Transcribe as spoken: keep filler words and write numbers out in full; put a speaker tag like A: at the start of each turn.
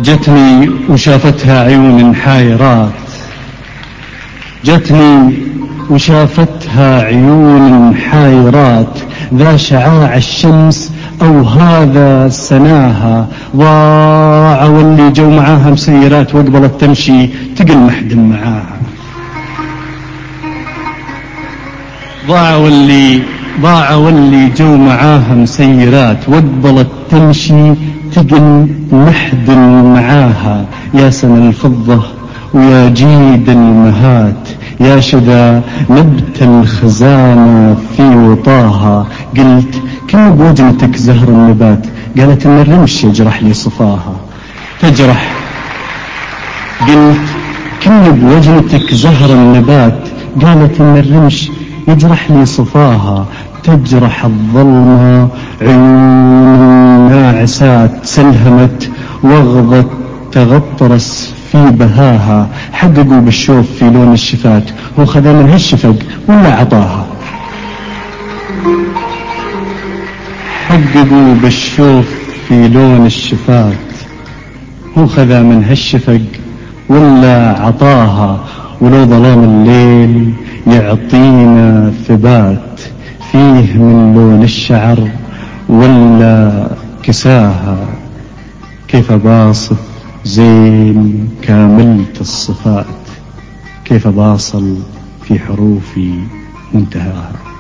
A: جتني وشافتها عيون حايرات، جتني وشافتها عيون حايرات، ذا شعاع الشمس أو هذا سناها، ضاع واللي جو معاها مسيرات وقبلت تمشي تقل محد معاها. ضاع واللي ضاع واللي جو معاها مسيرات وقبلت تمشي تقل محد معاها. يا سن الفضة ويا جيد المهات، يا شذا نبت الخزانة في وطاها. قلت كم بوجنتك زهر النبات، قالت ان الرمش يجرح لي صفاها. تجرح قلت كم بوجنتك زهر النبات، قالت ان الرمش يجرح لي صفاها. تجرح الظلمة عيون ناعسات، سلهمت وغضت تغطرس في بهاها. حققوا بالشوف في لون الشفات، هو خذا من هالشفق ولا عطاها. حققوا بالشوف في لون الشفات، هو خذا من هالشفق ولا عطاها. ولو ظلام الليل يعطينا ثبات، فيه من لون الشعر ولا كساها. كيف باصف زين كاملت الصفات، كيف باصل في حروفي منتهاها.